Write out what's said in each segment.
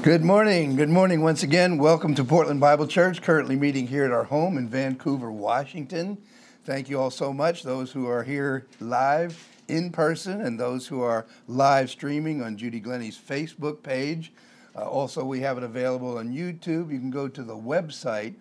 Good morning. Good morning once again. Welcome to Portland Bible Church, currently meeting here at our home in Vancouver, Washington. Thank you all so much, those who are here live in person and those who are live streaming on Judy Glennie's Facebook page. Also, we have it available on YouTube. You can go to the website,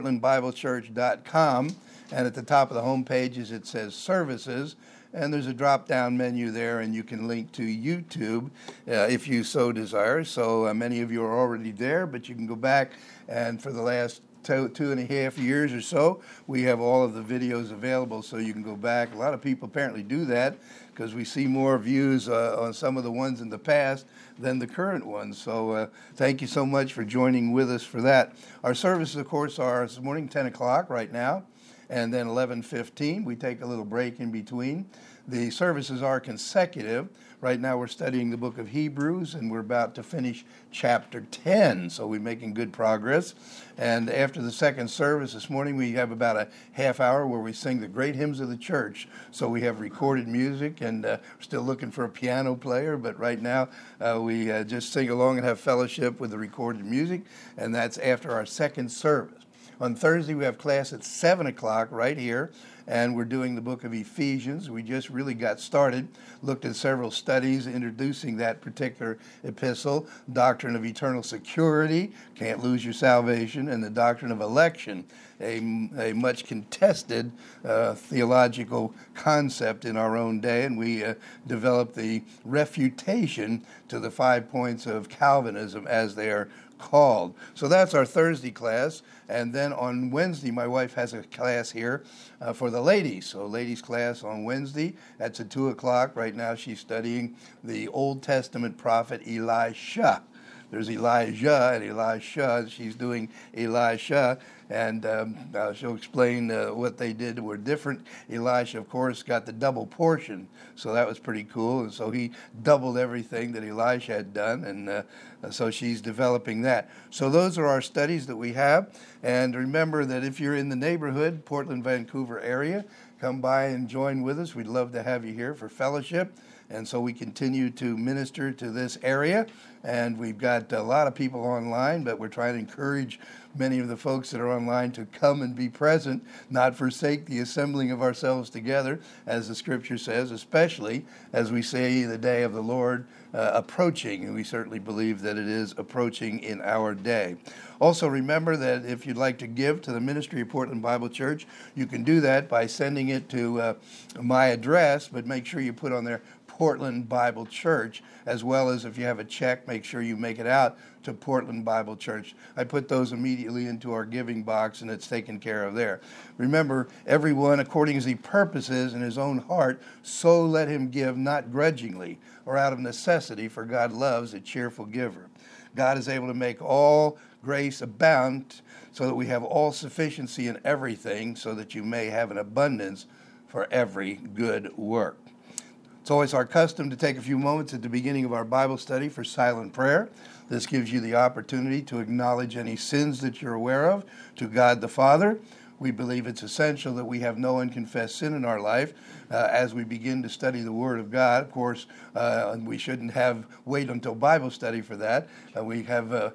portlandbiblechurch.com, and at the top of the home pages it says Services. And there's a drop-down menu there, and you can link to YouTube if you so desire. So many of you are already there, but you can go back, and for the last two and a half years or so, we have all of the videos available, so you can go back. A lot of people apparently do that because we see more views on some of the ones in the past than the current ones. So thank you so much for joining with us for that. Our services, of course, are this morning, 10 o'clock right now, and then 11:15. We take a little break in between. The services are consecutive. Right now we're studying the book of Hebrews, and we're about to finish chapter 10, so we're making good progress. And after the second service this morning, we have about a half hour where we sing the great hymns of the church. So we have recorded music, and we're still looking for a piano player, but right now we just sing along and have fellowship with the recorded music, and that's after our second service. On Thursday, we have class at 7 o'clock right here, and we're doing the book of Ephesians. We just really got started, looked at several studies introducing that particular epistle, doctrine of eternal security, can't lose your salvation, and the doctrine of election, a much contested theological concept in our own day, and we developed the refutation to the 5 points of Calvinism as they are called. So that's our Thursday class. And then on Wednesday, my wife has a class here for the ladies. So ladies class on Wednesday, that's at 2 o'clock. Right now she's studying the Old Testament prophet Elisha. There's Elijah and Elisha. She's doing Elisha, and she'll explain what they did were different. Elisha, of course, got the double portion, so that was pretty cool. And so he doubled everything that Elisha had done, and so she's developing that. So those are our studies that we have. And remember that if you're in the neighborhood, Portland, Vancouver area, come by and join with us. We'd love to have you here for fellowship. And so we continue to minister to this area, and we've got a lot of people online, but we're trying to encourage many of the folks that are online to come and be present, not forsake the assembling of ourselves together, as the scripture says, especially as we see the day of the Lord approaching, and we certainly believe that it is approaching in our day. Also remember that if you'd like to give to the ministry of Portland Bible Church, you can do that by sending it to my address, but make sure you put on there Portland Bible Church, as well as if you have a check, make sure you make it out to Portland Bible Church. I put those immediately into our giving box, and it's taken care of there. Remember, everyone according as he purposes in his own heart, so let him give, not grudgingly or out of necessity, for God loves a cheerful giver. God is able to make all grace abound, so that we have all sufficiency in everything, so that you may have an abundance for every good work. It's always our custom to take a few moments at the beginning of our Bible study for silent prayer. This gives you the opportunity to acknowledge any sins that you're aware of to God the Father. We believe it's essential that we have no unconfessed sin in our life as we begin to study the Word of God. Of course, we shouldn't wait until Bible study for that. We have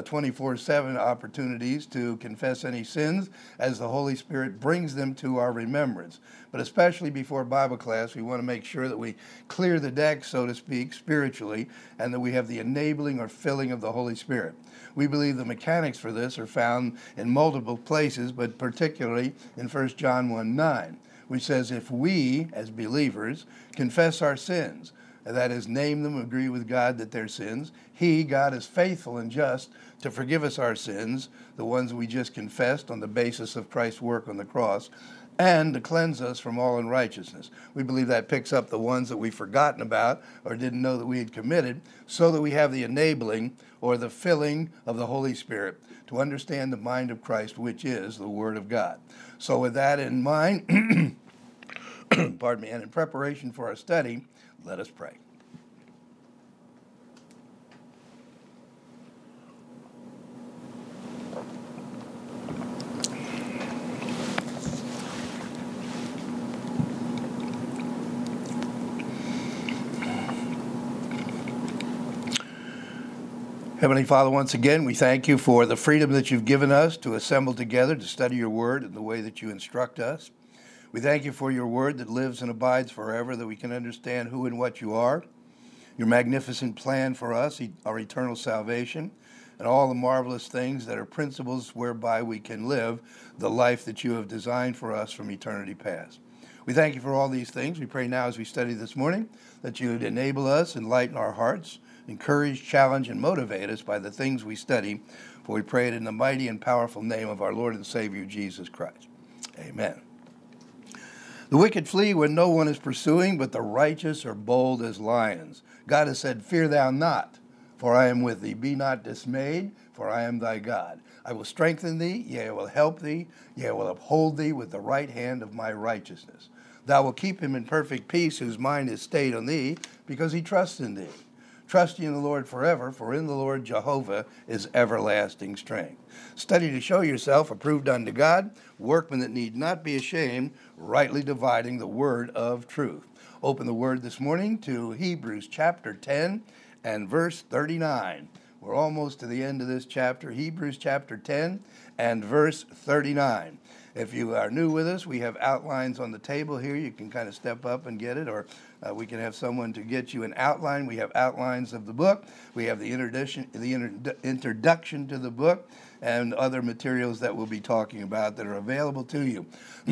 24/7 opportunities to confess any sins as the Holy Spirit brings them to our remembrance. But especially before Bible class, we want to make sure that we clear the deck, so to speak, spiritually, and that we have the enabling or filling of the Holy Spirit. We believe the mechanics for this are found in multiple places, but particularly in 1 John 1:9, which says, if we, as believers, confess our sins, that is, name them, agree with God that they're sins, He, God, is faithful and just to forgive us our sins, the ones we just confessed on the basis of Christ's work on the cross, and to cleanse us from all unrighteousness. We believe that picks up the ones that we've forgotten about or didn't know that we had committed, so that we have the enabling or the filling of the Holy Spirit to understand the mind of Christ, which is the Word of God. So with that in mind, pardon me, and in preparation for our study, let us pray. Heavenly Father, once again, we thank you for the freedom that you've given us to assemble together to study your word in the way that you instruct us. We thank you for your word that lives and abides forever, that we can understand who and what you are, your magnificent plan for us, our eternal salvation, and all the marvelous things that are principles whereby we can live the life that you have designed for us from eternity past. We thank you for all these things. We pray now as we study this morning that you would enable us, enlighten our hearts, encourage, challenge, and motivate us by the things we study, for we pray it in the mighty and powerful name of our Lord and Savior, Jesus Christ. Amen. The wicked flee when no one is pursuing, but the righteous are bold as lions. God has said, "Fear thou not, for I am with thee. Be not dismayed, for I am thy God. I will strengthen thee, yea, I will help thee, yea, I will uphold thee with the right hand of my righteousness. Thou wilt keep him in perfect peace, whose mind is stayed on thee, because he trusts in thee. Trust ye in the Lord forever, for in the Lord Jehovah is everlasting strength." Study to show yourself approved unto God, workmen that need not be ashamed, rightly dividing the word of truth. Open the word this morning to Hebrews chapter 10 and verse 39. We're almost to the end of this chapter, Hebrews chapter 10 and verse 39. If you are new with us, we have outlines on the table here. You can kind of step up and get it, or we can have someone to get you an outline. We have outlines of the book. We have the introduction to the book and other materials that we'll be talking about that are available to you.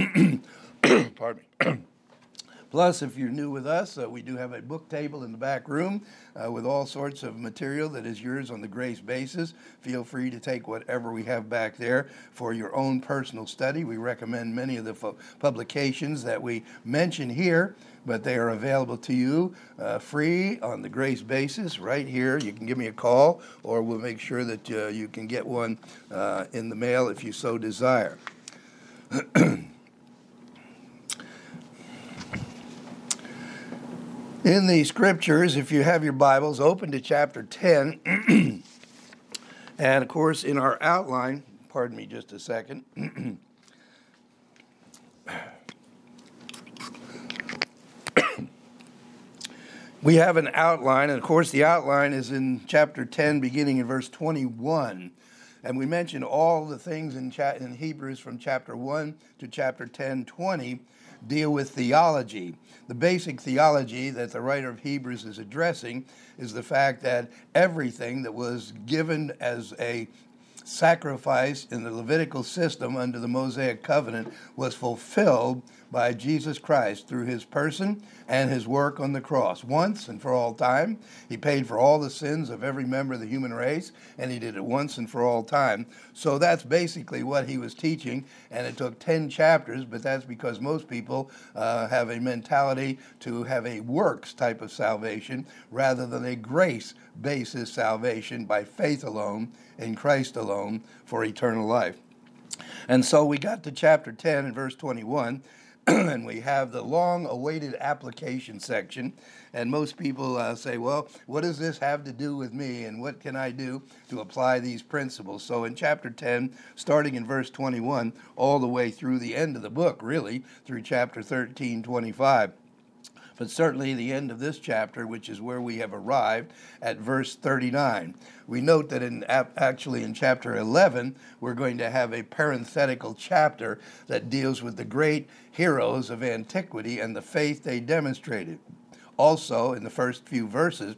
Pardon me. Plus, if you're new with us, we do have a book table in the back room with all sorts of material that is yours on the grace basis. Feel free to take whatever we have back there for your own personal study. We recommend many of the publications that we mention here, but they are available to you free on the grace basis right here. You can give me a call, or we'll make sure that you can get one in the mail if you so desire. In the scriptures, if you have your Bibles, open to chapter 10. And, of course, in our outline, pardon me just a second. We have an outline, and, of course, the outline is in chapter 10, beginning in verse 21. And we mentioned all the things in Hebrews from chapter 1 to chapter 10:20 deal with theology. The basic theology that the writer of Hebrews is addressing is the fact that everything that was given as a sacrifice in the Levitical system under the Mosaic covenant was fulfilled by Jesus Christ through his person and his work on the cross. Once and for all time, he paid for all the sins of every member of the human race, and he did it once and for all time. So that's basically what he was teaching, and it took 10 chapters, but that's because most people have a mentality to have a works type of salvation rather than a grace basis salvation by faith alone in Christ alone for eternal life. And so we got to chapter 10 and verse 21, and we have the long-awaited application section. And most people say, well, what does this have to do with me, and what can I do to apply these principles? So in chapter 10, starting in verse 21, all the way through the end of the book, really, through chapter 13:25. But certainly the end of this chapter, which is where we have arrived at verse 39. We note that actually in chapter 11, we're going to have a parenthetical chapter that deals with the great heroes of antiquity and the faith they demonstrated. Also, in the first few verses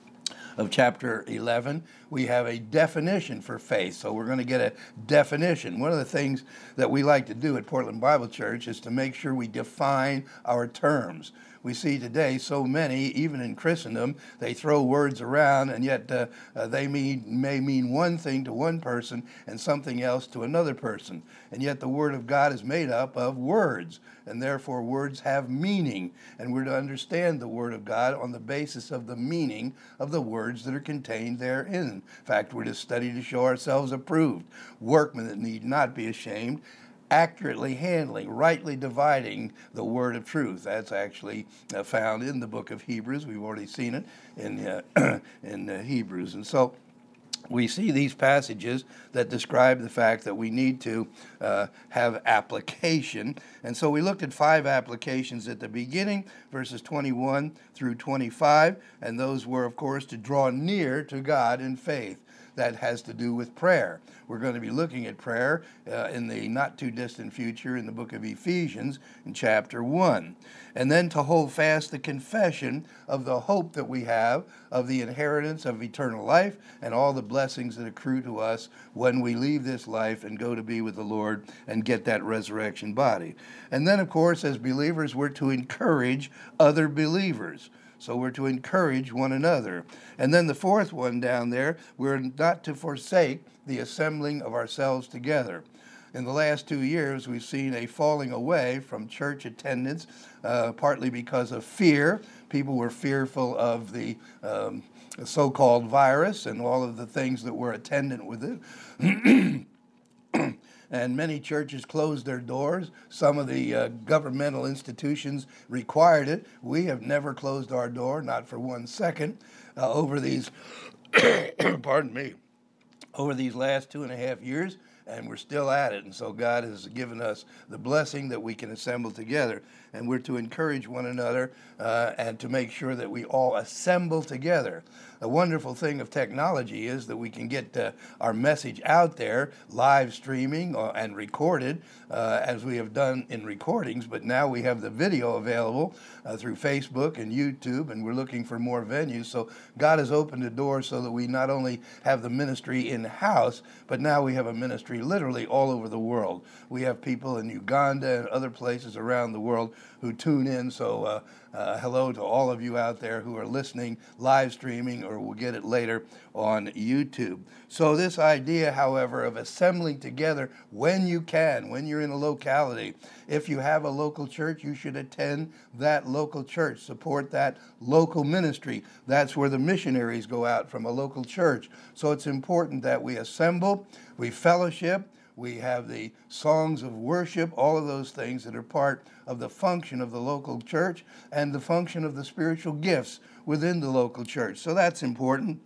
of chapter 11, we have a definition for faith. So we're going to get a definition. One of the things that we like to do at Portland Bible Church is to make sure we define our terms. We see today so many, even in Christendom, they throw words around, and yet they may mean one thing to one person and something else to another person. And yet the Word of God is made up of words, and therefore words have meaning. And we're to understand the Word of God on the basis of the meaning of the words that are contained therein. In fact, we're to study to show ourselves approved, workmen that need not be ashamed, accurately handling, rightly dividing the word of truth. That's actually found in the book of Hebrews. We've already seen it in Hebrews. And so we see these passages that describe the fact that we need to have application. And so we looked at 5 applications at the beginning, verses 21 through 25, and those were, of course, to draw near to God in faith. that has to do with prayer. We're going to be looking at prayer in the not too distant future in the book of Ephesians in chapter 1. And then to hold fast the confession of the hope that we have of the inheritance of eternal life and all the blessings that accrue to us when we leave this life and go to be with the Lord and get that resurrection body. And then, of course, as believers, we're to encourage other believers. So we're to encourage one another. And then the fourth one down there, we're not to forsake the assembling of ourselves together. In the last 2 years, we've seen a falling away from church attendance, partly because of fear. People were fearful of the so-called virus and all of the things that were attendant with it. And many churches closed their doors. Some of the governmental institutions required it. We have never closed our door, not for 1 second, over these, pardon me, over these last 2.5 years, and we're still at it. And so God has given us the blessing that we can assemble together. And we're to encourage one another and to make sure that we all assemble together. The wonderful thing of technology is that we can get our message out there, live streaming and recorded, as we have done in recordings, but now we have the video available through Facebook and YouTube, and we're looking for more venues. So God has opened the door so that we not only have the ministry in-house, but now we have a ministry literally all over the world. We have people in Uganda and other places around the world who tune in, so hello to all of you out there who are listening, live streaming, or will get it later on YouTube. So this idea, however, of assembling together when you can, when you're in a locality, if you have a local church, you should attend that local church, support that local ministry. That's where the missionaries go out, from a local church. So it's important that we assemble, we fellowship, we have the songs of worship, all of those things that are part of the function of the local church and the function of the spiritual gifts within the local church. So that's important.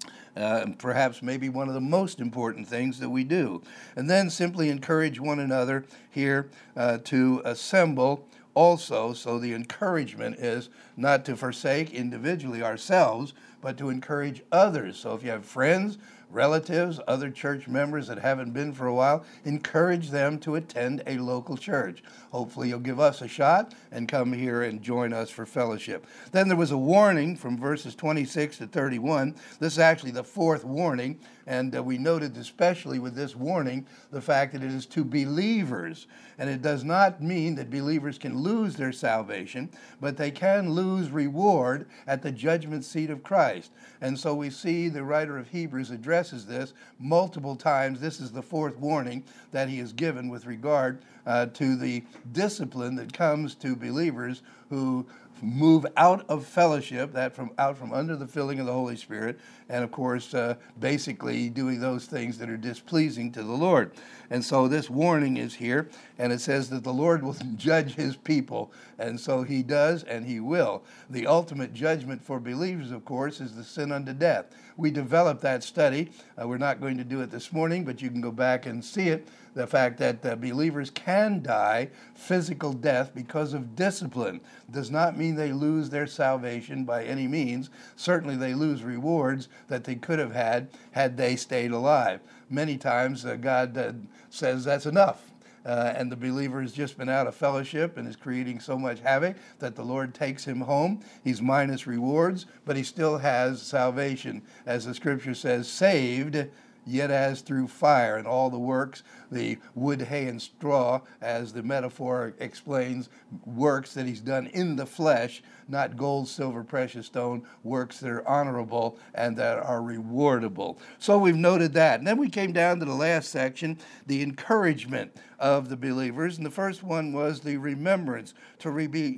Perhaps maybe one of the most important things that we do. And then simply encourage one another here to assemble also. So the encouragement is not to forsake individually ourselves, but to encourage others. So if you have friends, relatives, other church members that haven't been for a while, encourage them to attend a local church. Hopefully you'll give us a shot and come here and join us for fellowship. Then there was a warning from verses 26 to 31. This is actually the fourth warning, and we noted especially with this warning the fact that it is to believers. And it does not mean that believers can lose their salvation, but they can lose reward at the judgment seat of Christ. And so we see the writer of Hebrews addresses this multiple times. This is the fourth warning that he has given with regard to the discipline that comes to believers who move out of fellowship, out from under the filling of the Holy Spirit, and of course, basically doing those things that are displeasing to the Lord. And so this warning is here, and it says that the Lord will judge his people, and so he does, and he will. The ultimate judgment for believers, of course, is the sin unto death. We developed that study. We're not going to do it this morning, but you can go back and see it. The fact that believers can die physical death because of discipline does not mean they lose their salvation by any means. Certainly they lose rewards that they could have had they stayed alive. Many times God says that's enough. And the believer has just been out of fellowship and is creating so much havoc that the Lord takes him home. He's minus rewards, but he still has salvation. As the scripture says, saved, yet as through fire, and all the works, the wood, hay, and straw, as the metaphor explains, works that he's done in the flesh, not gold, silver, precious stone, works that are honorable and that are rewardable. So we've noted that. And then we came down to the last section, the encouragement of the believers. And the first one was the remembrance, to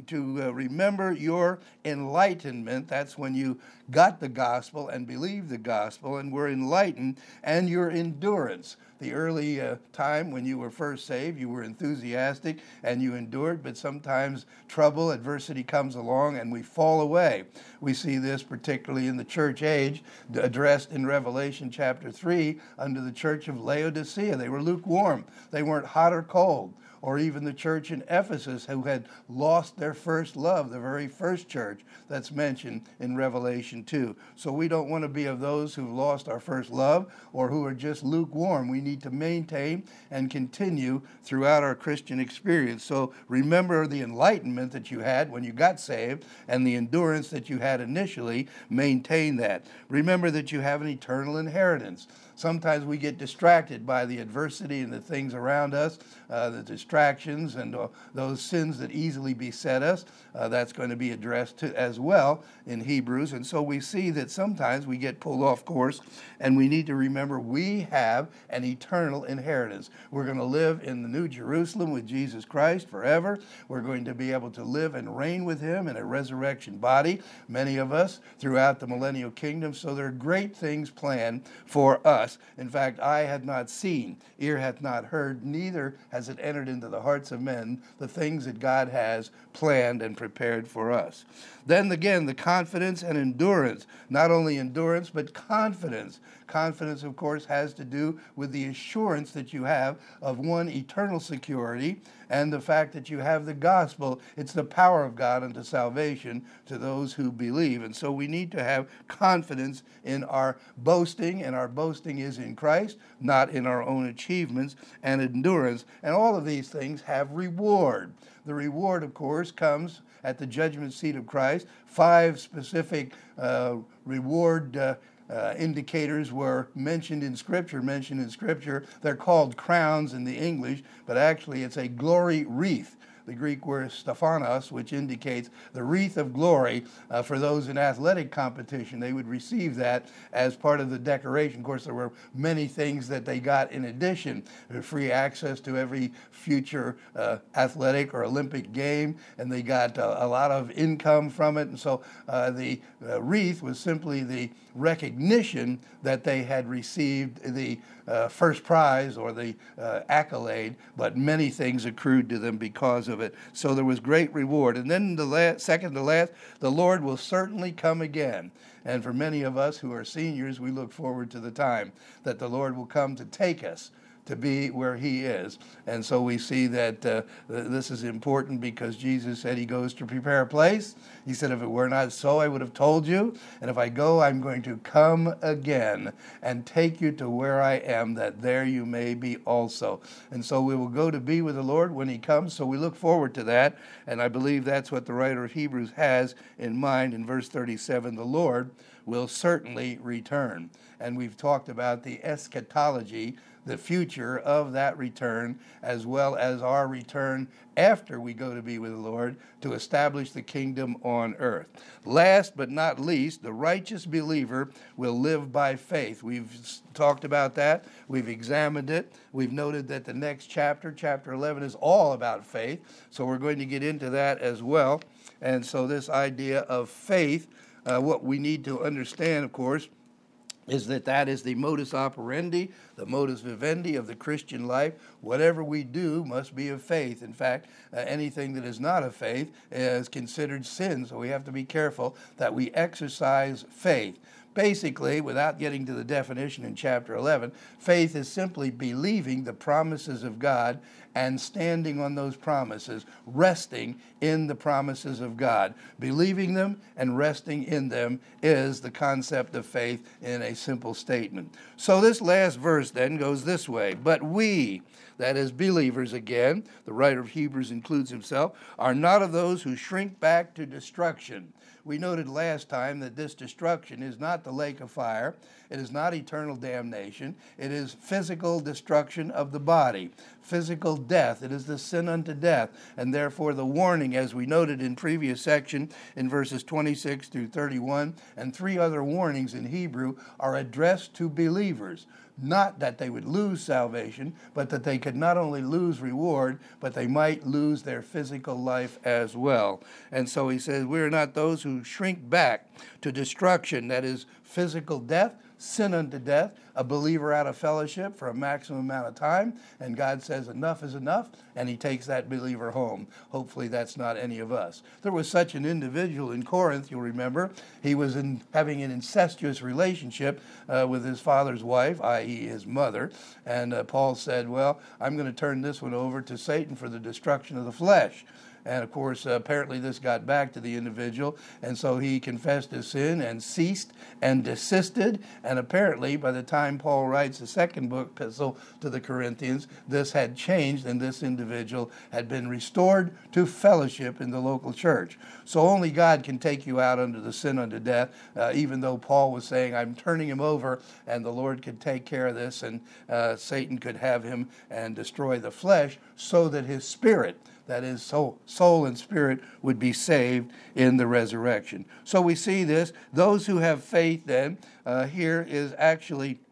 remember your enlightenment. That's when you got the gospel and believed the gospel and were enlightened, and your endurance. the early time when you were first saved, you were enthusiastic and you endured, but sometimes trouble, adversity comes along and we fall away. We see this particularly in the church age, addressed in Revelation chapter 3 under the church of Laodicea. They were lukewarm. They weren't hot or cold. Or even the church in Ephesus, who had lost their first love, the very first church that's mentioned in Revelation 2. So we don't want to be of those who've lost our first love or who are just lukewarm. We need to maintain and continue throughout our Christian experience. So remember the enlightenment that you had when you got saved and the endurance that you had initially. Maintain that. Remember that you have an eternal inheritance. Sometimes we get distracted by the adversity and the things around us, the distractions and those sins that easily beset us. That's going to be addressed as well in Hebrews. And so we see that sometimes we get pulled off course, and we need to remember we have an eternal inheritance. We're going to live in the New Jerusalem with Jesus Christ forever. We're going to be able to live and reign with him in a resurrection body, many of us, throughout the millennial kingdom. So there are great things planned for us. In fact, eye hath not seen, ear hath not heard, neither has it entered into the hearts of men the things that God has planned and prepared for us. Then again, the confidence and endurance, not only endurance, but confidence. Confidence, of course, has to do with the assurance that you have of one, eternal security, and the fact that you have the gospel. It's the power of God unto salvation to those who believe. And so we need to have confidence in our boasting, and our boasting is in Christ, not in our own achievements, and endurance. And all of these things have reward. The reward, of course, comes at the judgment seat of Christ. 5 specific reward indicators were mentioned in Scripture. They're called crowns in the English, but actually it's a glory wreath. The Greek word stephanos, which indicates the wreath of glory for those in athletic competition. They would receive that as part of the decoration. Of course, there were many things that they got in addition. Free access to every future athletic or Olympic game, and they got a lot of income from it. And so the wreath was simply the recognition that they had received the first prize or the accolade, but many things accrued to them because of it. So there was great reward. And then second to last, the Lord will certainly come again. And for many of us who are seniors, we look forward to the time that the Lord will come to take us to be where he is. And so we see that this is important because Jesus said he goes to prepare a place. He said, if it were not so, I would have told you. And if I go, I'm going to come again and take you to where I am, that there you may be also. And so we will go to be with the Lord when he comes. So we look forward to that. And I believe that's what the writer of Hebrews has in mind in verse 37. The Lord will certainly return. And we've talked about the eschatology, the future of that return, as well as our return after we go to be with the Lord to establish the kingdom on earth. Last but not least, the righteous believer will live by faith. We've talked about that. We've examined it. We've noted that the next chapter, chapter 11, is all about faith. So we're going to get into that as well. And so this idea of faith, what we need to understand, of course, is that is the modus operandi, the modus vivendi of the Christian life. Whatever we do must be of faith. In fact, anything that is not of faith is considered sin, so we have to be careful that we exercise faith. Basically, without getting to the definition in chapter 11, faith is simply believing the promises of God and standing on those promises, resting in the promises of God. Believing them and resting in them is the concept of faith in a simple statement. So this last verse then goes this way. But we, that is believers again, the writer of Hebrews includes himself, are not of those who shrink back to destruction. We noted last time that this destruction is not the lake of fire. It is not eternal damnation. It is physical destruction of the body, physical death. It is the sin unto death. And therefore the warning, as we noted in previous section in verses 26 through 31, and 3 other warnings in Hebrew are addressed to believers. Not that they would lose salvation, but that they could not only lose reward, but they might lose their physical life as well. And so he says, we are not those who shrink back to destruction, that is physical death, sin unto death, a believer out of fellowship for a maximum amount of time, and God says enough is enough, and he takes that believer home. Hopefully that's not any of us. There was such an individual in Corinth, you'll remember. He was having an incestuous relationship with his father's wife, i.e. his mother, and Paul said, well, I'm going to turn this one over to Satan for the destruction of the flesh. And of course, apparently this got back to the individual, and so he confessed his sin and ceased and desisted. And apparently, by the time Paul writes the second book, epistle to the Corinthians, this had changed, and this individual had been restored to fellowship in the local church. So only God can take you out under the sin unto death, even though Paul was saying, I'm turning him over, and the Lord could take care of this, and Satan could have him and destroy the flesh, so that his spirit, that is, soul and spirit, would be saved in the resurrection. So we see this. Those who have faith, then, here is actually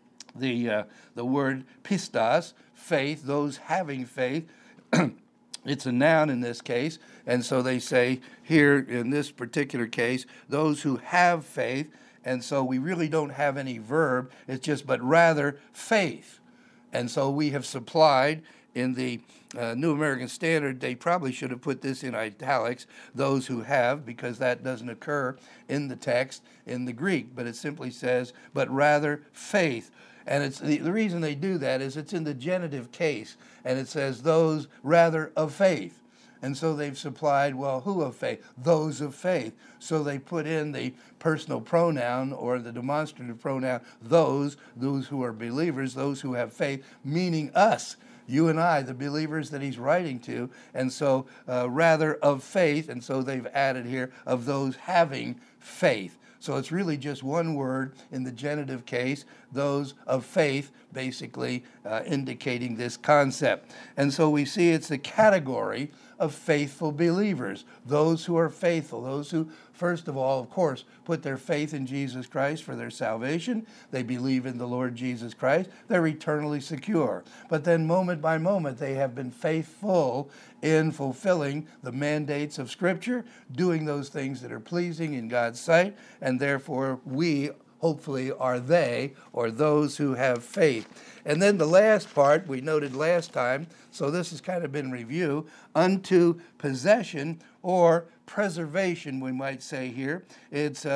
the word pistos, faith, those having faith. It's a noun in this case, and so they say here in this particular case, those who have faith, and so we really don't have any verb, it's just but rather faith. And so we have supplied in the New American Standard, they probably should have put this in italics, those who have, because that doesn't occur in the text in the Greek, but it simply says, but rather faith. And it's the reason they do that is it's in the genitive case, and it says those rather of faith. And so they've supplied, well, who of faith? Those of faith. So they put in the personal pronoun or the demonstrative pronoun, those who are believers, those who have faith, meaning us. You and I, the believers that he's writing to, and so rather of faith, and so they've added here of those having faith. So it's really just one word in the genitive case, those of faith, basically indicating this concept. And so we see it's the category of faithful believers, those who are faithful, those who, first of all, of course, put their faith in Jesus Christ for their salvation. They believe in the Lord Jesus Christ. They're eternally secure. But then moment by moment, they have been faithful in fulfilling the mandates of Scripture, doing those things that are pleasing in God's sight, and therefore we hopefully are they, or those who have faith. And then the last part we noted last time, so this has kind of been review, unto possession or preservation, we might say here. It's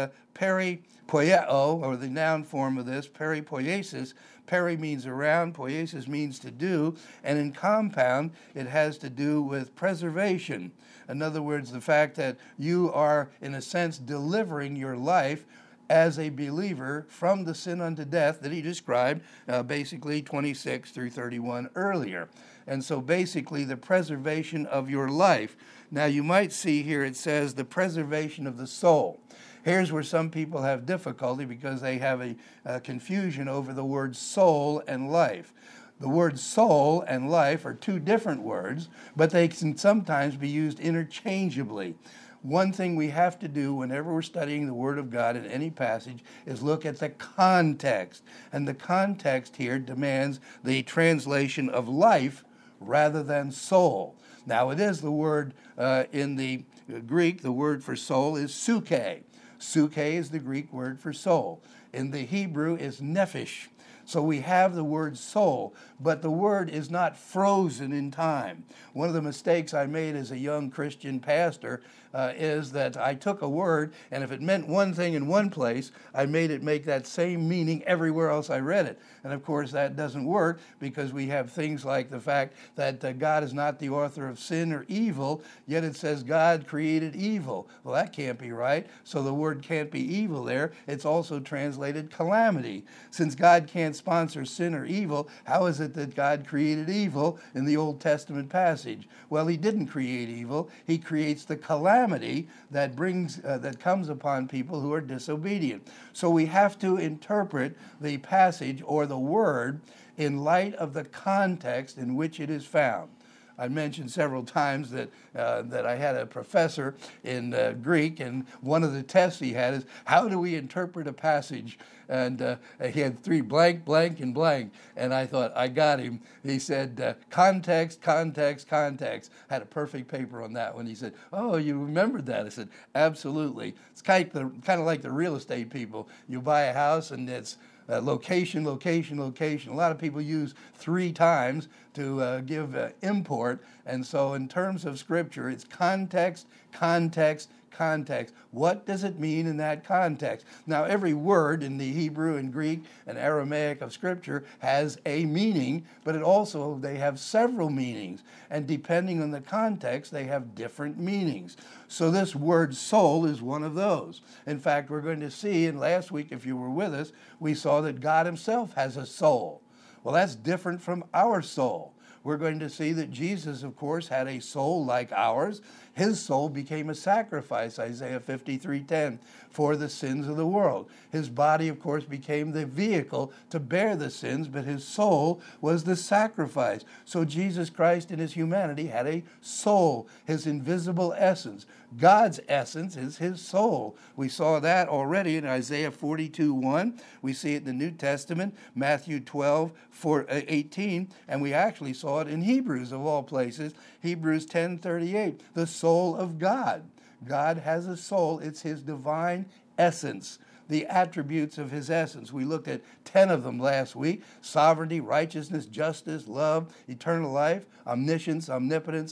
peripoieo, or the noun form of this, peripoiesis. Peri means around, poiesis means to do, and in compound it has to do with preservation. In other words, the fact that you are, in a sense, delivering your life as a believer from the sin unto death that he described, basically 26 through 31 earlier. And so basically the preservation of your life. Now you might see here it says the preservation of the soul. Here's where some people have difficulty because they have a confusion over the word soul and life. The words soul and life are two different words, but they can sometimes be used interchangeably. One thing we have to do whenever we're studying the Word of God in any passage is look at the context. And the context here demands the translation of life rather than soul. Now, it is the word in the Greek, the word for soul is psuche. Psuche is the Greek word for soul. In the Hebrew is nephesh. So we have the word soul, but the word is not frozen in time. One of the mistakes I made as a young Christian pastor is that I took a word, and if it meant one thing in one place, I made it make that same meaning everywhere else I read it. And of course that doesn't work because we have things like the fact that God is not the author of sin or evil, yet it says God created evil. Well, that can't be right. So the word can't be evil there. It's also translated calamity. Since God can't sponsor sin or evil, how is it that God created evil in the Old Testament passage? Well, he didn't create evil. He creates the calamity that comes upon people who are disobedient. So we have to interpret the passage or the word in light of the context in which it is found. I mentioned several times that I had a professor in Greek, and one of the tests he had is, how do we interpret a passage? And he had 3 blank, blank, and blank. And I thought, I got him. He said, context, context, context. Had a perfect paper on that one. He said, oh, you remembered that? I said, absolutely. It's kind of like the real estate people. You buy a house and it's location, location, location. A lot of people use 3 times to give import. And so in terms of Scripture, it's context, context, context. What does it mean in that context? Now, every word in the Hebrew and Greek and Aramaic of Scripture has a meaning, but they have several meanings. And depending on the context, they have different meanings. So this word soul is one of those. In fact, we're going to see, and last week, if you were with us, we saw that God himself has a soul. Well, that's different from our soul. We're going to see that Jesus, of course, had a soul like ours. His soul became a sacrifice, Isaiah 53:10, for the sins of the world. His body, of course, became the vehicle to bear the sins, but his soul was the sacrifice. So Jesus Christ in his humanity had a soul, his invisible essence. God's essence is his soul. We saw that already in Isaiah 42:1. We see it in the New Testament, Matthew 12:18, and we actually saw it in Hebrews, of all places, Hebrews 10:38, the soul of God. God has a soul. It's his divine essence, the attributes of his essence. We looked at 10 of them last week: sovereignty, righteousness, justice, love, eternal life, omniscience, omnipotence,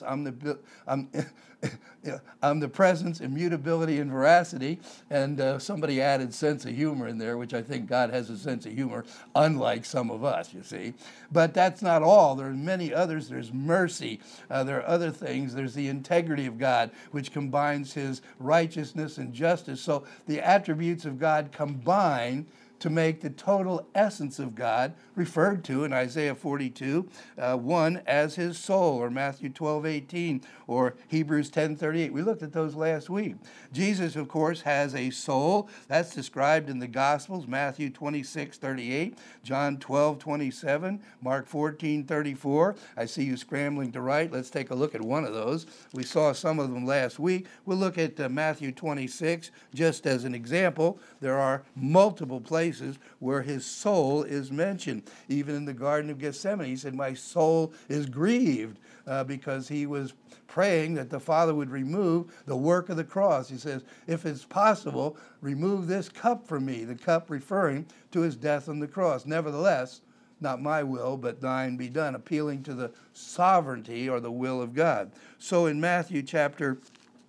omnipresence, immutability, and veracity. And somebody added sense of humor in there, which I think God has a sense of humor, unlike some of us, you see. But that's not all. There are many others. There's mercy. There are other things. There's the integrity of God, which combines his righteousness and justice. So the attributes of God combine to make the total essence of God, referred to in Isaiah 42:1 as his soul, or Matthew 12:18, or Hebrews 10:38. We looked at those last week. Jesus, of course, has a soul. That's described in the Gospels: Matthew 26:38, John 12:27, Mark 14:34. I see you scrambling to write. Let's take a look at one of those. We saw some of them last week. We'll look at Matthew 26 just as an example. There are multiple places where his soul is mentioned. Even in the Garden of Gethsemane, he said, my soul is grieved, because he was praying that the Father would remove the work of the cross. He says, if it's possible, remove this cup from me, the cup referring to his death on the cross. Nevertheless, not my will, but thine be done, appealing to the sovereignty or the will of God. So in Matthew chapter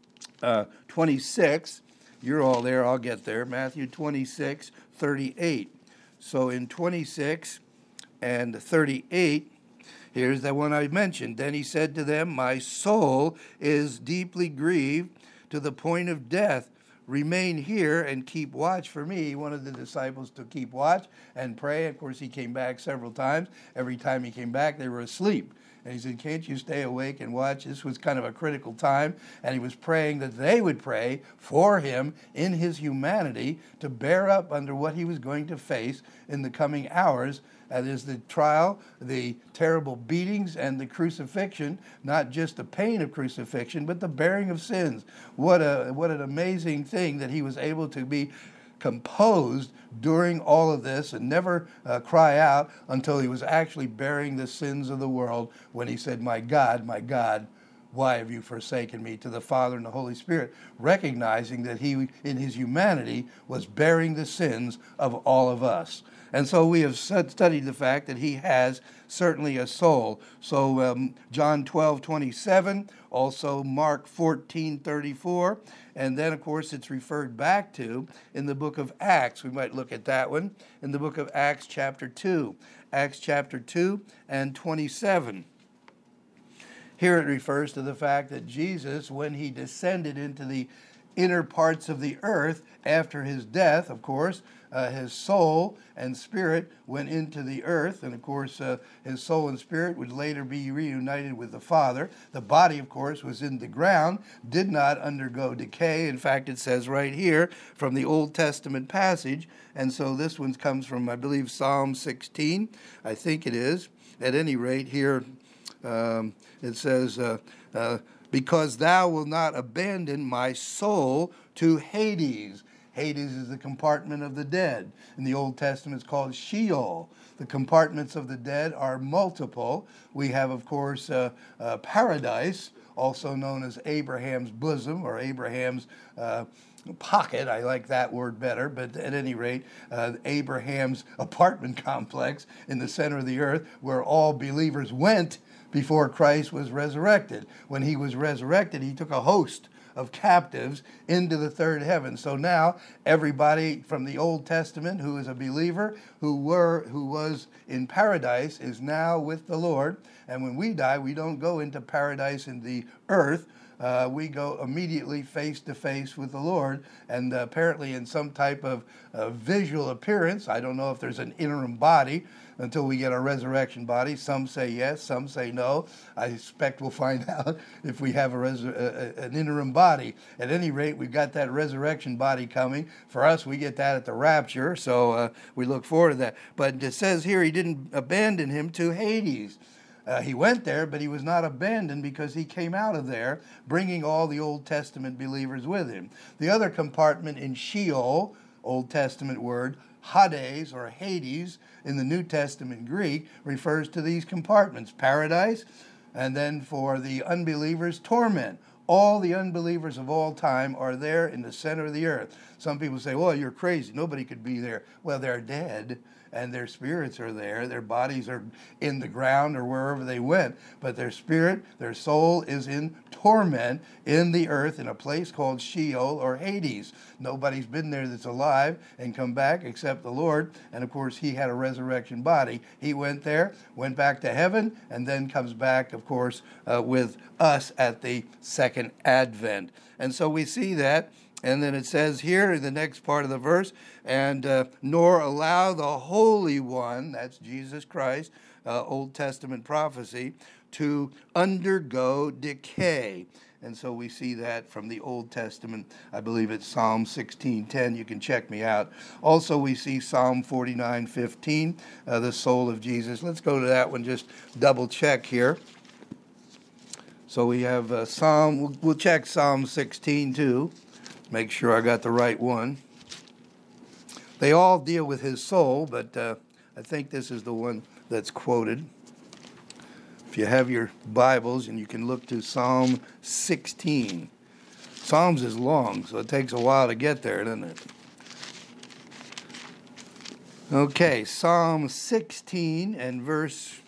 26, you're all there, I'll get there, Matthew 26:38. So in 26 and 38, here's the one I mentioned. Then he said to them, my soul is deeply grieved to the point of death. Remain here and keep watch for me. He wanted the disciples to keep watch and pray. Of course, he came back several times. Every time he came back, they were asleep. And he said, can't you stay awake and watch? This was kind of a critical time. And he was praying that they would pray for him in his humanity to bear up under what he was going to face in the coming hours. That is the trial, the terrible beatings, and the crucifixion. Not just the pain of crucifixion, but the bearing of sins. What an amazing thing that he was able to be composed during all of this and never cry out until he was actually bearing the sins of the world, when he said, my God, why have you forsaken me, to the Father and the Holy Spirit, recognizing that he, in his humanity, was bearing the sins of all of us. And so we have studied the fact that he has certainly a soul. So John 12:27, also Mark 14:34, and then, of course, it's referred back to in the book of Acts. We might look at that one in the book of Acts chapter 2. Acts chapter 2 and 27. Here it refers to the fact that Jesus, when he descended into the inner parts of the earth after his death, of course, his soul and spirit went into the earth, and of course his soul and spirit would later be reunited with the Father. The body, of course, was in the ground, did not undergo decay. In fact, it says right here from the Old Testament passage, and so this one comes from, I believe, Psalm 16, I think it is. At any rate, here It says, because thou wilt not abandon my soul to Hades. Hades is the compartment of the dead. In the Old Testament, it's called Sheol. The compartments of the dead are multiple. We have, of course, paradise, also known as Abraham's bosom or Abraham's pocket. I like that word better, but at any rate, Abraham's apartment complex in the center of the earth where all believers went before Christ was resurrected. When he was resurrected, he took a host of captives into the third heaven. So now everybody from the Old Testament who is a believer, who was in paradise, is now with the Lord. And when we die, we don't go into paradise in the earth. We go immediately face to face with the Lord, and apparently in some type of visual appearance. I don't know if there's an interim body until we get a resurrection body. Some say yes, some say no. I suspect we'll find out if we have an interim body. At any rate, we've got that resurrection body coming. For us, we get that at the rapture, so we look forward to that. But it says here he didn't abandon him to Hades. He went there, but he was not abandoned because he came out of there, bringing all the Old Testament believers with him. The other compartment in Sheol, Old Testament word, Hades or Hades in the New Testament Greek, refers to these compartments, paradise, and then for the unbelievers, torment. All the unbelievers of all time are there in the center of the earth. Some people say, well, you're crazy. Nobody could be there. Well, they're dead, and their spirits are there. Their bodies are in the ground or wherever they went. But their spirit, their soul is in torment in the earth in a place called Sheol or Hades. Nobody's been there that's alive and come back except the Lord. And of course, he had a resurrection body. He went there, went back to heaven, and then comes back, of course, with us at the second advent. And so we see that. And then it says here in the next part of the verse, and nor allow the Holy One, that's Jesus Christ, Old Testament prophecy, to undergo decay. And so we see that from the Old Testament. I believe it's Psalm 16:10. You can check me out. Also, we see Psalm 49:15, the soul of Jesus. Let's go to that one, just double check here. So we have we'll check Psalm 16 too. Make sure I got the right one. They all deal with his soul, but I think this is the one that's quoted. If you have your Bibles, and you can look to Psalm 16. Psalms is long, so it takes a while to get there, doesn't it? Okay, Psalm 16 and verse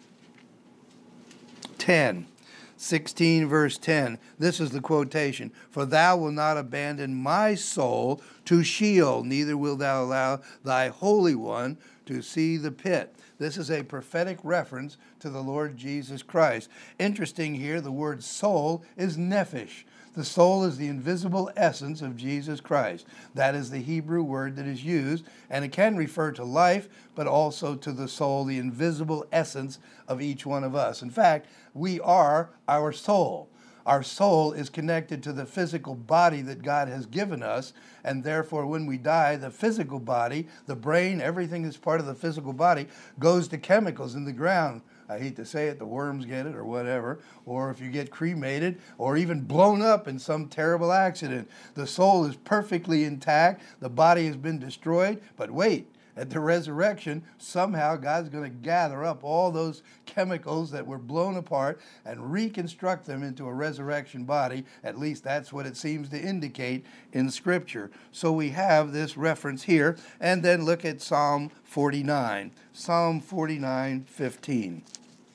10. 16 verse 10, this is the quotation, for thou wilt not abandon my soul to Sheol, neither wilt thou allow thy Holy One to see the pit. This is a prophetic reference to the Lord Jesus Christ. Interesting here, the word soul is nephesh. The soul is the invisible essence of Jesus Christ. That is the Hebrew word that is used, and it can refer to life, but also to the soul, the invisible essence of each one of us. In fact, we are our soul. Our soul is connected to the physical body that God has given us, and therefore when we die, the physical body, the brain, everything that's part of the physical body goes to chemicals in the ground. I hate to say it, the worms get it or whatever, or if you get cremated or even blown up in some terrible accident. The soul is perfectly intact, the body has been destroyed, but wait, at the resurrection, somehow God's going to gather up all those chemicals that were blown apart and reconstruct them into a resurrection body. At least that's what it seems to indicate in Scripture. So we have this reference here, and then look at Psalm 49. Psalm 49:15.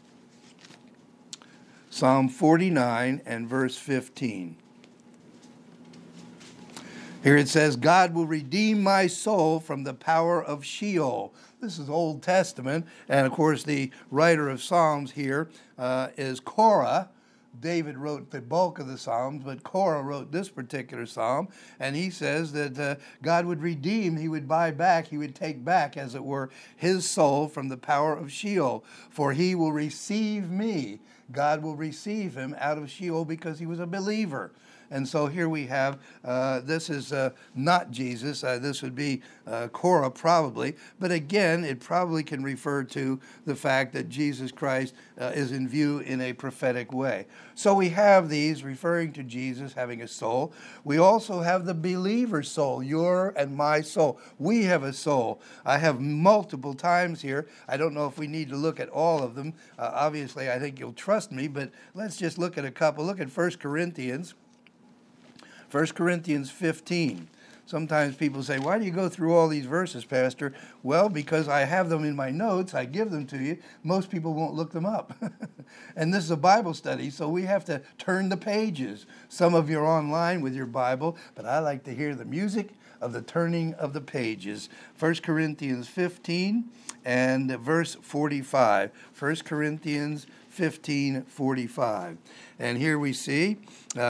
Psalm 49 and verse 15. Here it says, God will redeem my soul from the power of Sheol. This is Old Testament, and of course the writer of Psalms here is Korah. David wrote the bulk of the Psalms, but Korah wrote this particular Psalm, and he says that God would redeem, he would buy back, he would take back, as it were, his soul from the power of Sheol. For he will receive me. God will receive him out of Sheol because he was a believer. And so here we have, this is not Jesus. This would be Korah probably. But again, it probably can refer to the fact that Jesus Christ is in view in a prophetic way. So we have these referring to Jesus having a soul. We also have the believer's soul, your and my soul. We have a soul. I have multiple times here. I don't know if we need to look at all of them. Obviously, I think you'll trust me, but let's just look at a couple. Look at 1 Corinthians. 1 Corinthians 15. Sometimes people say, why do you go through all these verses, Pastor? Well, because I have them in my notes. I give them to you. Most people won't look them up. And this is a Bible study, so we have to turn the pages. Some of you are online with your Bible, but I like to hear the music of the turning of the pages. 1 Corinthians 15 and verse 45. 1 Corinthians 15:45. And here we see,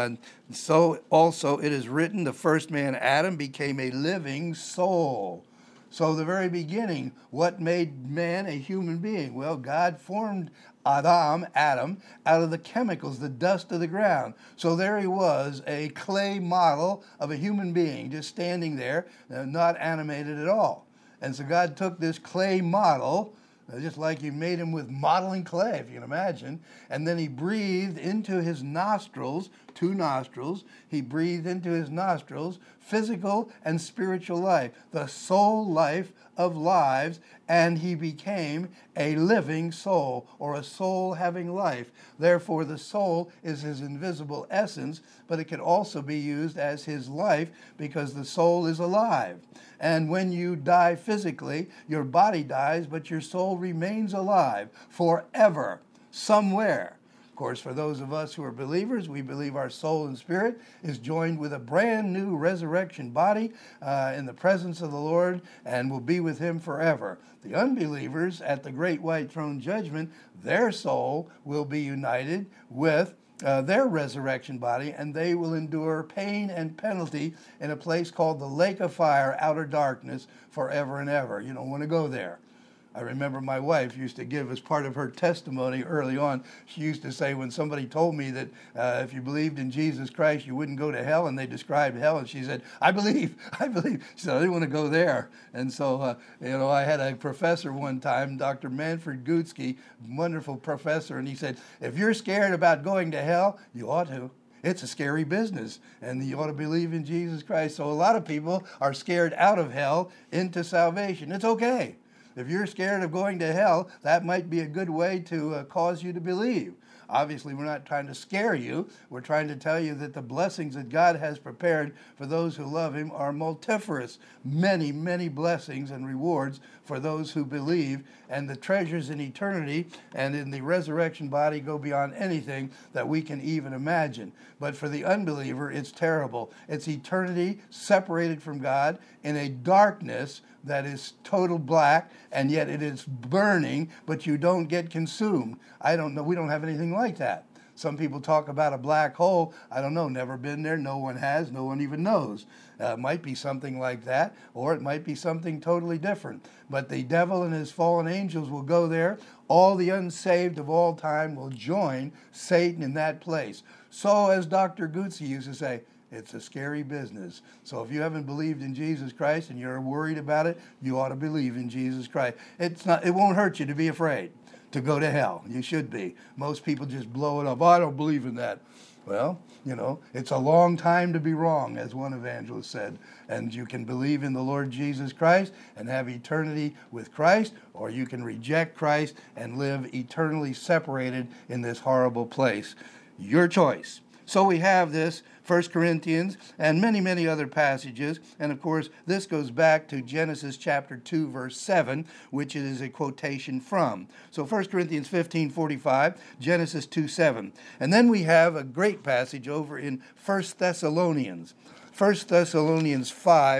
so also it is written, the first man, Adam, became a living soul. So the very beginning, what made man a human being? Well, God formed Adam, out of the chemicals, the dust of the ground. So there he was, a clay model of a human being, just standing there, not animated at all. And so God took this clay model, just like you made him with modeling clay, if you can imagine. And then he breathed into his nostrils, 2 nostrils, he breathed into his nostrils physical and spiritual life, the soul life of lives, and he became a living soul, or a soul having life. Therefore, the soul is his invisible essence, but it can also be used as his life because the soul is alive. And when you die physically, your body dies, but your soul remains alive forever, somewhere. Of course, for those of us who are believers, we believe our soul and spirit is joined with a brand new resurrection body in the presence of the Lord and will be with him forever. The unbelievers at the great white throne judgment, their soul will be united with their resurrection body, and they will endure pain and penalty in a place called the lake of fire, outer darkness, forever and ever. You don't want to go there. I remember my wife used to give as part of her testimony early on, she used to say when somebody told me that if you believed in Jesus Christ, you wouldn't go to hell, and they described hell, and she said, I believe. She said, I didn't want to go there. And so, I had a professor one time, Dr. Manfred Gutsky, wonderful professor, and he said, if you're scared about going to hell, you ought to. It's a scary business, and you ought to believe in Jesus Christ. So a lot of people are scared out of hell into salvation. It's okay. If you're scared of going to hell, that might be a good way to cause you to believe. Obviously, we're not trying to scare you. We're trying to tell you that the blessings that God has prepared for those who love him are multifarious. Many, many blessings and rewards for those who believe. And the treasures in eternity and in the resurrection body go beyond anything that we can even imagine. But for the unbeliever, it's terrible. It's eternity separated from God in a darkness that is total black, and yet it is burning, but you don't get consumed. I don't know. We don't have anything like that. Some people talk about a black hole. I don't know. Never been there. No one has. No one even knows. It might be something like that, or it might be something totally different. But the devil and his fallen angels will go there. All the unsaved of all time will join Satan in that place. So, as Dr. Gutsky used to say, it's a scary business. So if you haven't believed in Jesus Christ and you're worried about it, you ought to believe in Jesus Christ. It won't hurt you to be afraid to go to hell. You should be. Most people just blow it up. Oh, I don't believe in that. Well, it's a long time to be wrong, as one evangelist said. And you can believe in the Lord Jesus Christ and have eternity with Christ, or you can reject Christ and live eternally separated in this horrible place. Your choice. So we have this, 1 Corinthians, and many, many other passages. And of course, this goes back to Genesis chapter 2, verse 7, which it is a quotation from. So 1 Corinthians 15:45, Genesis 2:7. And then we have a great passage over in 1 Thessalonians. 1 Thessalonians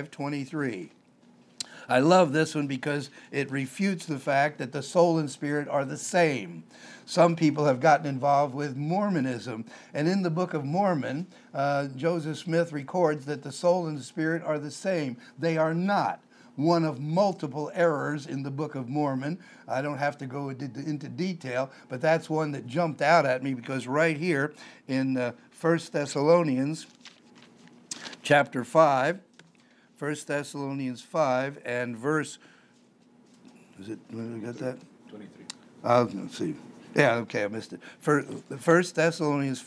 5:23. I love this one because it refutes the fact that the soul and spirit are the same. Some people have gotten involved with Mormonism. And in the Book of Mormon, Joseph Smith records that the soul and the spirit are the same. They are not. One of multiple errors in the Book of Mormon. I don't have to go into detail, but that's one that jumped out at me because right here in 1 Thessalonians chapter 5, 1 Thessalonians 5, and verse, is it, we got that? 23. Let's see. Yeah, okay, I missed it. 1 Thessalonians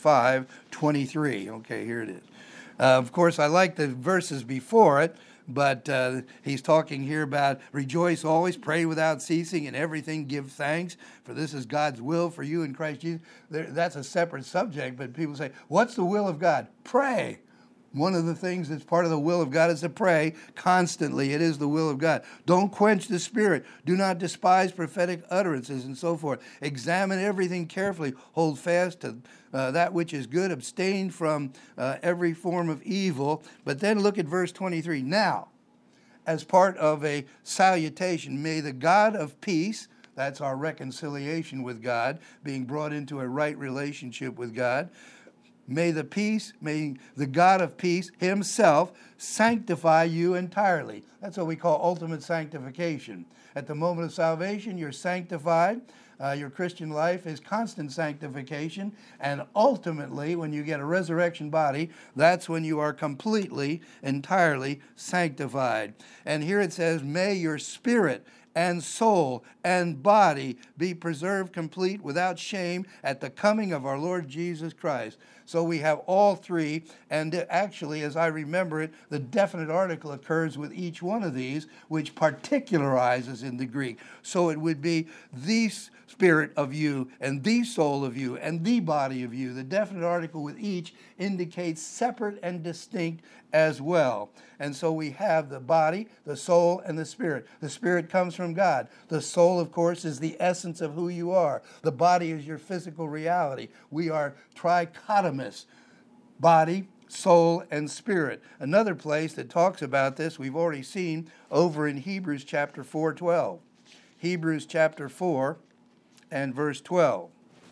5:23. Okay, here it is. Of course, I like the verses before it, but he's talking here about rejoice always, pray without ceasing, and everything give thanks, for this is God's will for you in Christ Jesus. That's a separate subject, but people say, what's the will of God? Pray. One of the things that's part of the will of God is to pray constantly. It is the will of God. Don't quench the spirit. Do not despise prophetic utterances and so forth. Examine everything carefully. Hold fast to that which is good. Abstain from every form of evil. But then look at verse 23. Now, as part of a salutation, may the God of peace, that's our reconciliation with God, being brought into a right relationship with God, may the God of peace himself sanctify you entirely. That's what we call ultimate sanctification. At the moment of salvation, you're sanctified. Your Christian life is constant sanctification. And ultimately, when you get a resurrection body, that's when you are completely, entirely sanctified. And here it says, may your spirit and soul and body be preserved complete without shame at the coming of our Lord Jesus Christ. So we have all three, and actually, as I remember it, the definite article occurs with each one of these, which particularizes in the Greek. So it would be the spirit of you, and the soul of you, and the body of you. The definite article with each indicates separate and distinct as well. And so we have the body, the soul, and the spirit. The spirit comes from God. The soul, of course, is the essence of who you are. The body is your physical reality. We are trichotomous, body, soul, and spirit. Another place that talks about this, we've already seen over in Hebrews chapter 4:12. Hebrews chapter 4 and verse 12.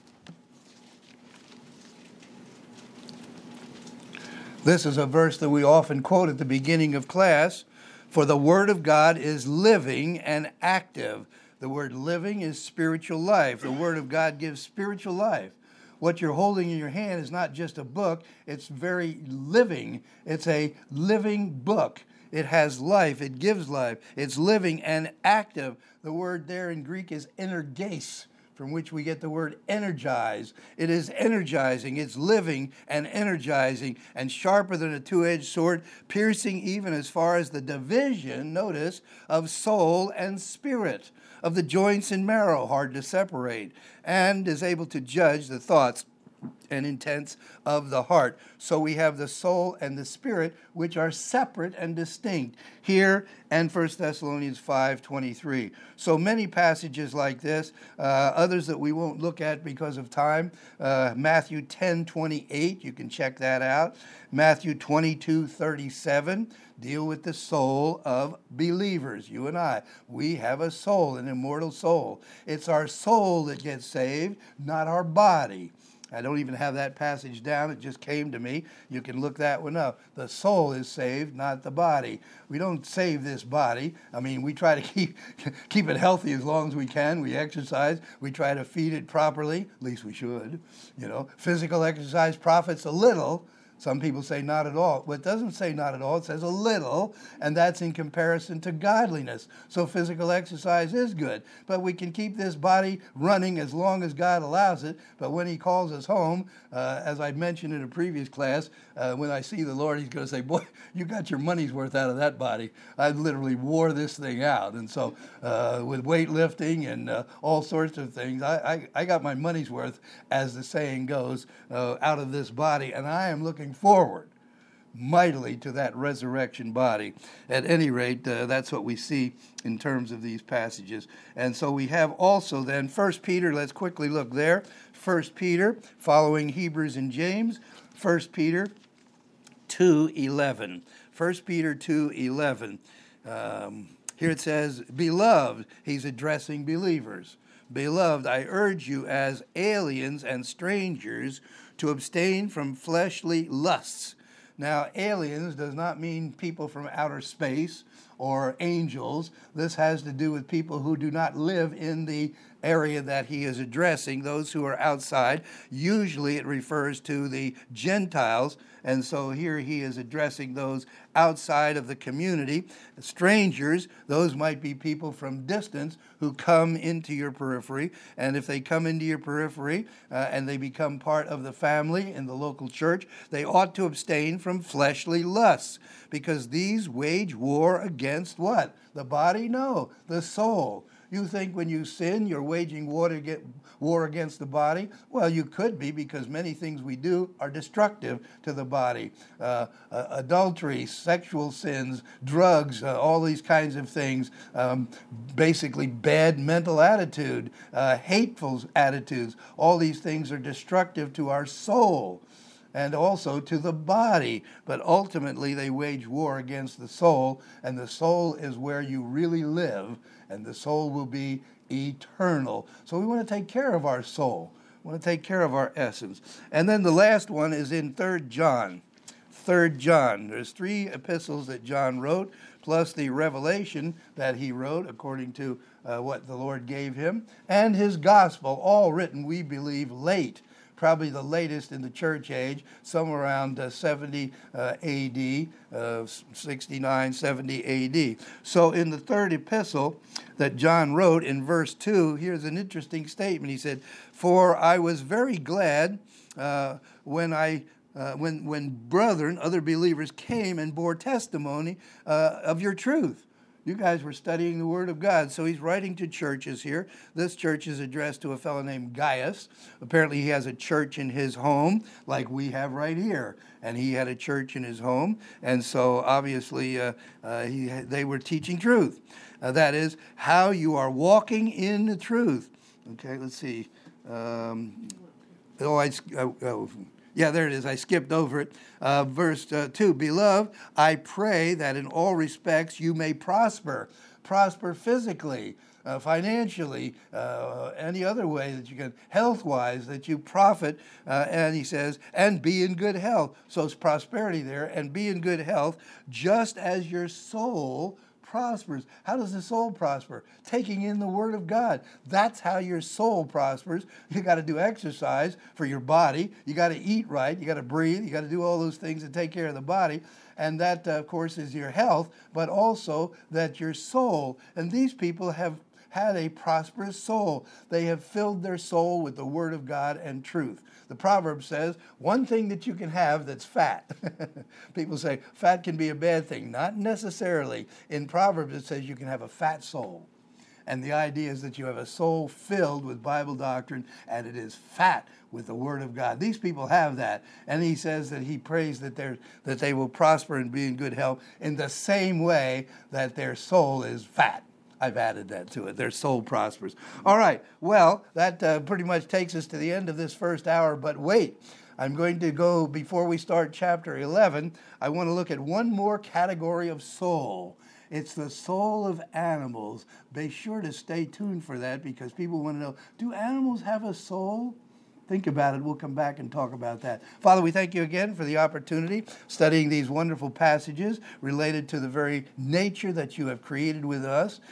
This is a verse that we often quote at the beginning of class. For the word of God is living and active. The word living is spiritual life. The word of God gives spiritual life. What you're holding in your hand is not just a book, it's very living. It's a living book. It has life, it gives life. It's living and active. The word there in Greek is energeis, from which we get the word energize. It is energizing, it's living and energizing, and sharper than a two-edged sword, piercing even as far as the division, notice, of soul and spirit, of the joints and marrow, hard to separate, and is able to judge the thoughts and intents of the heart. So we have the soul and the spirit, which are separate and distinct here and 1 Thessalonians 5:23. So many passages like this, others that we won't look at because of time. Matthew 10:28, you can check that out. Matthew 22:37, deal with the soul of believers, you and I. We have a soul, an immortal soul. It's our soul that gets saved, not our body. I don't even have that passage down. It just came to me. You can look that one up. The soul is saved, not the body. We don't save this body. I mean, we try to keep it healthy as long as we can. We exercise. We try to feed it properly. At least we should. Physical exercise profits a little. Some people say not at all. Well, it doesn't say not at all. It says a little, and that's in comparison to godliness. So physical exercise is good. But we can keep this body running as long as God allows it. But when he calls us home, as I mentioned in a previous class, when I see the Lord, he's going to say, boy, you got your money's worth out of that body. I literally wore this thing out. And so with weightlifting and all sorts of things, I got my money's worth, as the saying goes, out of this body. And I am looking forward mightily to that resurrection body. At any rate, that's what we see in terms of these passages. And so we have also then 1 Peter, let's quickly look there. 1 Peter, following Hebrews and James, 1 Peter 2:11. 1 Peter 2:11. Here it says, beloved, he's addressing believers. Beloved, I urge you as aliens and strangers to abstain from fleshly lusts. Now, aliens does not mean people from outer space or angels. This has to do with people who do not live in the area that he is addressing, those who are outside. Usually it refers to the Gentiles, and so here he is addressing those outside of the community. Strangers, those might be people from distance who come into your periphery, and if they come into your periphery and they become part of the family in the local church, they ought to abstain from fleshly lusts, because these wage war against what? The body? No, the soul. You think when you sin, you're waging war against the body? Well, you could be, because many things we do are destructive to the body. Adultery, sexual sins, drugs, all these kinds of things. Basically, bad mental attitude, hateful attitudes. All these things are destructive to our soul and also to the body. But ultimately, they wage war against the soul, and the soul is where you really live, and the soul will be eternal. So we want to take care of our soul. We want to take care of our essence. And then the last one is in 3 John. 3 John. There's 3 epistles that John wrote, plus the revelation that he wrote according to what the Lord gave him, and his gospel, all written, we believe, late. Probably the latest in the church age, somewhere around 70 A.D., 69, 70 A.D. So in the 3rd epistle that John wrote, in verse 2, here's an interesting statement. He said, "For I was very glad when brethren, other believers, came and bore testimony of your truth." You guys were studying the Word of God. So he's writing to churches here. This church is addressed to a fellow named Gaius. Apparently he has a church in his home, like we have right here. And he had a church in his home. And so obviously they were teaching truth. That is, how you are walking in the truth. Okay, let's see. Yeah, there it is. I skipped over it. Verse 2, "Beloved, I pray that in all respects you may prosper." Prosper physically, financially, any other way that you can, health-wise, that you profit. And he says, "and be in good health." So it's prosperity there. "And be in good health, just as your soul prospers." How does the soul prosper? Taking in the Word of God. That's how your soul prospers. You got to do exercise for your body. You got to eat right. You got to breathe. You got to do all those things to take care of the body. And that, of course, is your health, but also that your soul. And these people have had a prosperous soul. They have filled their soul with the Word of God and truth. The proverb says, one thing that you can have that's fat. People say fat can be a bad thing. Not necessarily. In Proverbs it says you can have a fat soul. And the idea is that you have a soul filled with Bible doctrine, and it is fat with the Word of God. These people have that. And he says that he prays that they will prosper and be in good health in the same way that their soul is fat. I've added that to it. Their soul prospers. All right. Well, that pretty much takes us to the end of this first hour. But wait, I'm going to go, before we start chapter 11, I want to look at one more category of soul. It's the soul of animals. Be sure to stay tuned for that, because people want to know, do animals have a soul? Think about it. We'll come back and talk about that. Father, we thank you again for the opportunity studying these wonderful passages related to the very nature that you have created within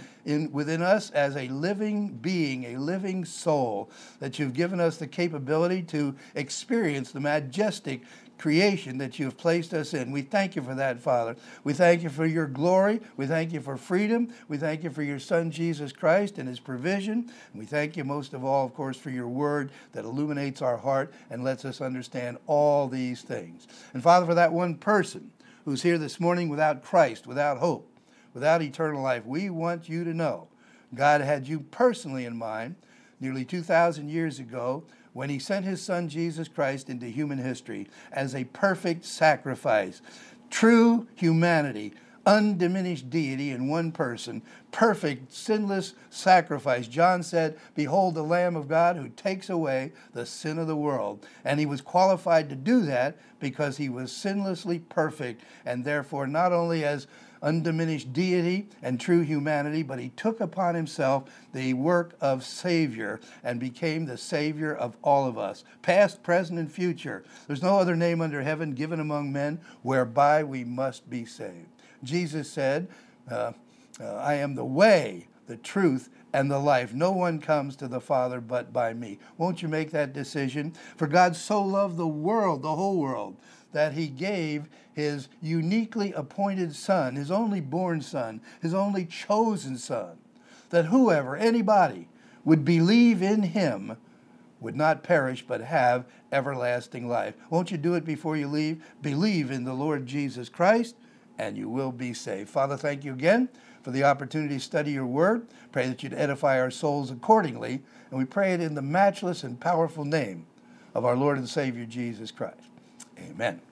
us as a living being, a living soul, that you've given us the capability to experience the majestic creation that you have placed us in. We thank you for that, Father. We thank you for your glory. We thank you for freedom. We thank you for your Son, Jesus Christ, and his provision. And we thank you most of all, of course, for your word that illuminates our heart and lets us understand all these things. And Father, for that one person who's here this morning without Christ, without hope, without eternal life, we want you to know God had you personally in mind nearly 2,000 years ago when he sent his Son, Jesus Christ, into human history as a perfect sacrifice. True humanity, undiminished deity in one person, perfect, sinless sacrifice. John said, "Behold the Lamb of God who takes away the sin of the world." And he was qualified to do that because he was sinlessly perfect, and therefore not only as undiminished deity and true humanity, but he took upon himself the work of Savior and became the Savior of all of us, past, present, and future. There's no other name under heaven given among men whereby we must be saved. Jesus said, I am the way, the truth, and the life. No one comes to the Father but by me. Won't you make that decision? For God so loved the world, the whole world, that he gave his uniquely appointed Son, his only born Son, his only chosen Son, that whoever, anybody, would believe in him would not perish but have everlasting life. Won't you do it before you leave? Believe in the Lord Jesus Christ, and you will be saved. Father, thank you again for the opportunity to study your word. Pray that you'd edify our souls accordingly, and we pray it in the matchless and powerful name of our Lord and Savior Jesus Christ. Amen.